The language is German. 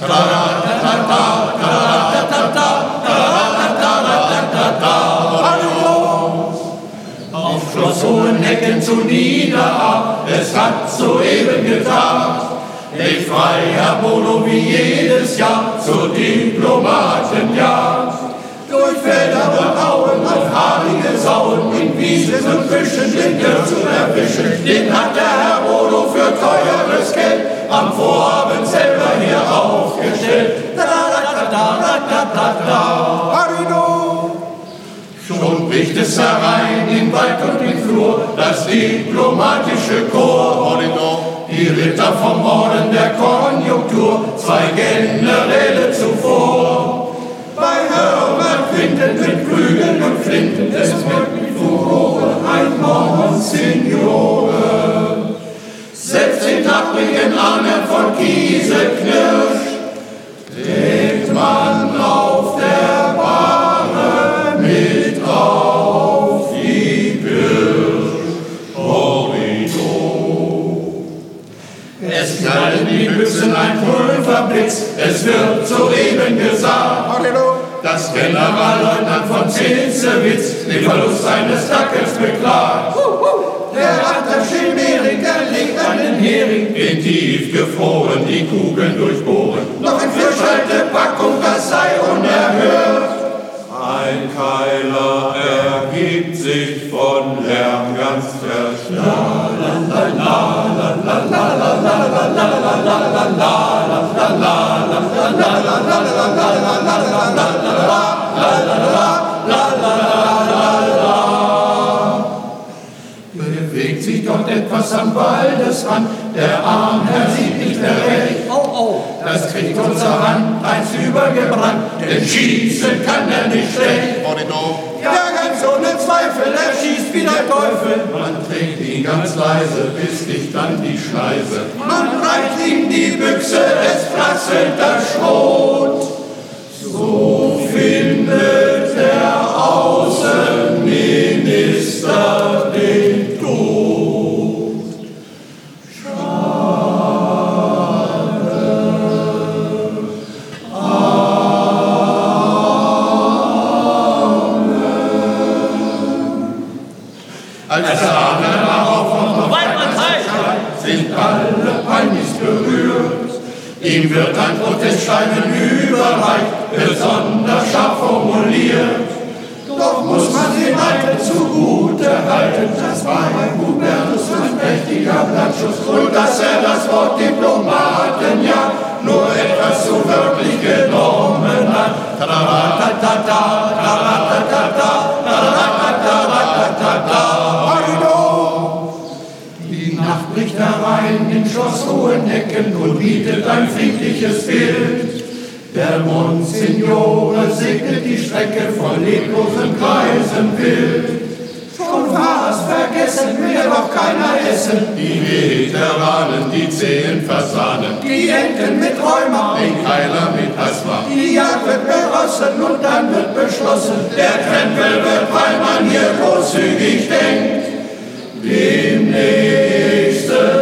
Auf Schloss Hohenhecken zu Niederach, es hat soeben getagt. Legt frei, Herr Bono, wie jedes Jahr zur Diplomatenjagd. Durch Felder und Auen, auf haarige Sauen, in Wiesen und Büschen den Irr zu erwischen. Den hat der Herr Bono für teures Geld am Vorabend selber hier aufgestellt. Schon bricht es herein in Wald und in Flur, das diplomatische Korps. Die Ritter vom Orden der Konjunktur, zwei Generäle zuvor. Bei Herbert Quinten mit Prügeln und Flinten, es wird mit Furore ein Monsignore. Selbst den taprigen Arne von Kieseknirsch trägt man auf der Bahre mit auf die Birsch. Es knallen die Büchsen, ein Pulverblitz, es wird soeben gesagt, dass Generalleutnant von Zitzewitz den Verlust seines Dackels beklagt. Der Attaché Meringer legt einen Hering, den tief gefroren die Kugeln durchbohren. Noch in Frischhaltepackung, das sei unerhört. Ein Keiler ergibt sich von Lärm ganz verstört. Bewegt sich dort etwas am Waldesrand, der Ahnherr sieht nicht mehr recht. Das kriegt unser Hand eins übergebrannt, denn schießen kann er nicht schlecht. Ja, ganz ohne Zweifel, er schießt wie der Teufel. Man trägt ihn ganz leise, bis dicht an die Schneise. Man reicht ihm die Büchse, es prasselt das Schrot. So findet der Außenminister den Tod. Als der Adler darauf und noch sind alle peinlich berührt. Ihm wird ein Protestschreiben überreicht, besonders scharf formuliert. Doch muss man den Alten zugute halten, das war ein Hubertus ein mächtiger Blattschuss. Und dass er das Wort Diplomaten ja nur etwas zu wörtlich genommen hat. Die Nacht bricht herein in Schloss Hohenhecken und bietet ein friedliches Bild. Der Monsignore segnet die Strecke von leblosen Kreisen wild. Schon fast vergessen, will ja doch keiner essen. Die Veteranen, die Zehen Fasanen, die Enten mit Rheuma, den Keiler mit Asthma. Die Jagd wird berossen und dann wird beschlossen, der Krempel wird, weil man hier großzügig denkt, demnächst